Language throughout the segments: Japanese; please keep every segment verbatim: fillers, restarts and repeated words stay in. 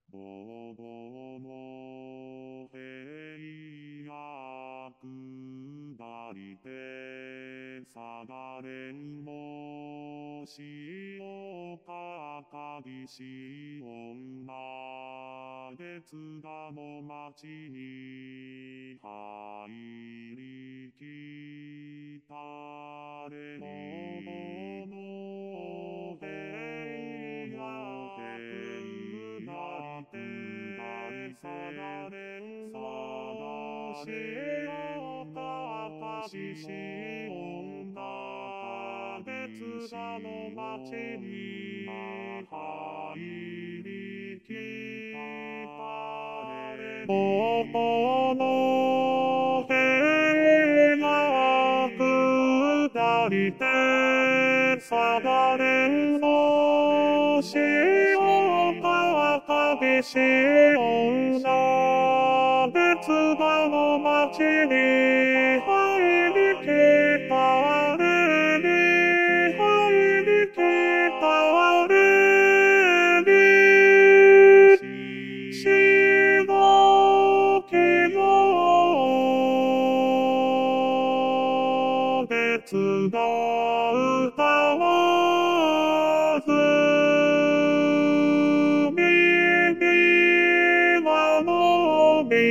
ぼうぼうの平野下りて下がれんもしおかかぎし女月がの町に入りきたれぼうぼうの平野下りて下がれんもしおかかぎし女月がの町に入りきたれぼうぼうの平野下りて下がれんもしおかかぎし女月がの町に入りきたれに入りきたれにしのきの月が歌わず耳はのみ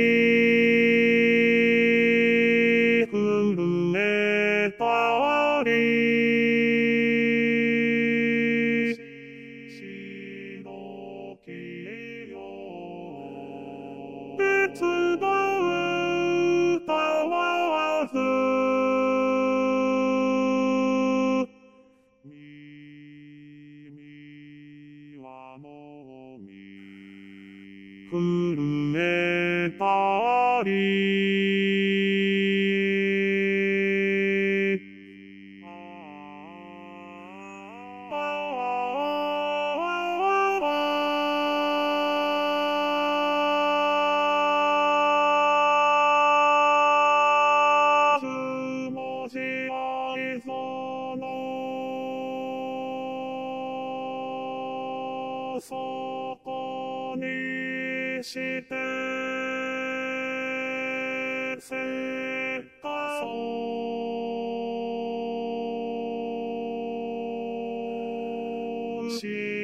震えたり白きよ別が歌わず耳はのみ震えたり文字愛想の底にしてせっかそうし